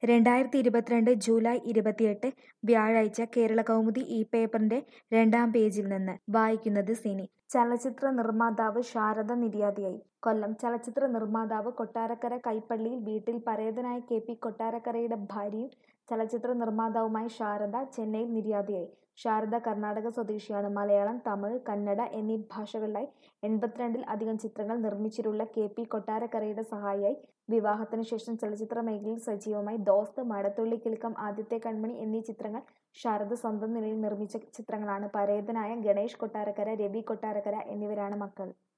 2022 July 28 വ്യാഴാഴ്ച കേരളകൗമുദി ഈ പേപ്പറിന്റെ 2-ാം പേജിൽ നിന്ന് വായിക്കുന്നത് സിനി. ചലച്ചിത്ര നിർമ്മാതാവ് ശാരദ നിര്യാതയായി. കൊല്ലം ചലച്ചിത്ര നിർമ്മാതാവ് കൊട്ടാരക്കര കൈപ്പള്ളിയിൽ വീട്ടിൽ പരേതനായ കെ.പി. കൊട്ടാരക്കരയുടെ ഭാര്യയും ചലച്ചിത്ര നിർമ്മാതാവുമായ ശാരദ ചെന്നൈയിൽ നിര്യാതയായി. ശാരദ കർണാടക സ്വദേശിയാണ്. മലയാളം, തമിഴ്, കന്നഡ എന്നീ ഭാഷകളിലായി 82-ൽ അധികം ചിത്രങ്ങൾ നിർമ്മിച്ചിട്ടുള്ള കെ.പി. കൊട്ടാരക്കരയുടെ സഹായിയായി. വിവാഹത്തിനു ശേഷം ചലച്ചിത്ര മേഖലയിൽ സജീവമായി. ദോസ്ത്, മഴത്തുള്ളി കിലുക്കം, ആദ്യത്തെ കൺമണി എന്നീ ചിത്രങ്ങൾ ശാരദ സ്വന്തം നിലയിൽ നിർമ്മിച്ച ചിത്രങ്ങളാണ്. പരേതനായ ഗണേഷ് കൊട്ടാരക്കര, രവി കൊട്ടാരക്കര എന്നിവരാണ് മക്കൾ.